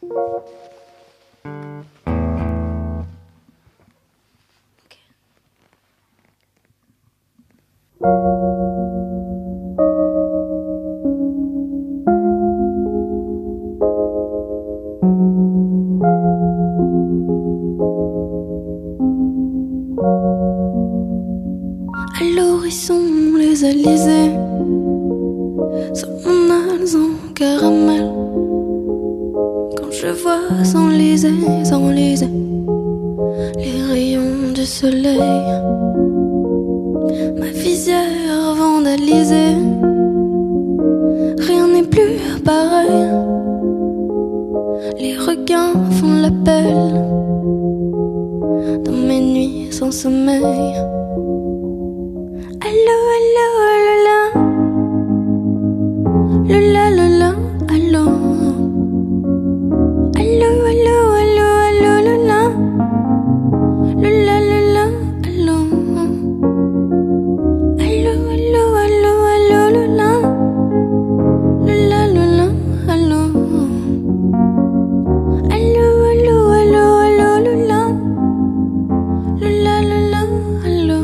À l'horizon, les alizés sur mon hals en caramel. Quand je vois s'enliser les rayons du soleil, ma visière vandalisée, rien n'est plus pareil. Les requins font l'appel dans mes nuits sans sommeil. Allô, allô, allô, là, là, là, allô. Allô, allô, allô, allô, là, là, là, là, allô. Allô, allô, allô, allô, là, là, là, allô. Allô, allô, allô, allô, là, là, là, allô.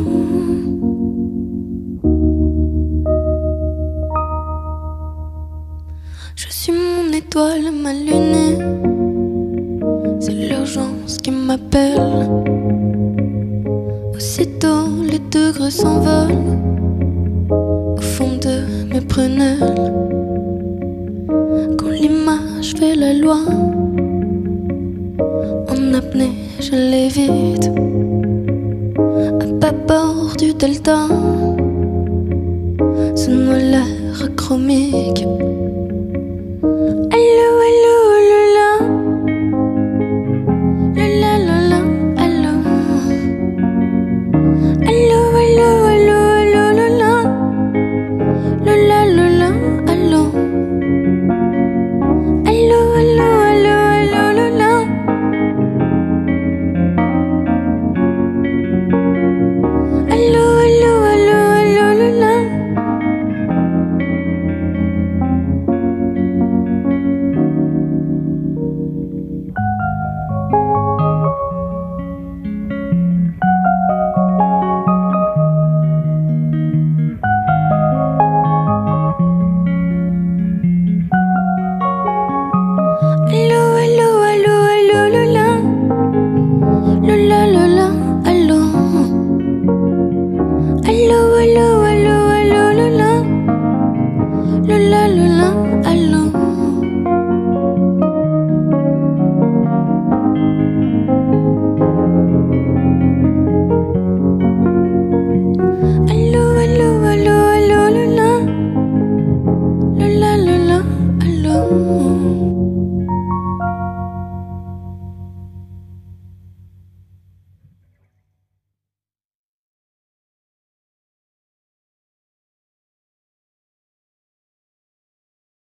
Je suis mon étoile, ma lune. C'est l'urgence qui m'appelle. Aussitôt les degrés s'envolent au fond de mes prunelles. Quand l'image fait la loi, en apnée je l'évite. À bâbord du delta se noie l'air chromique.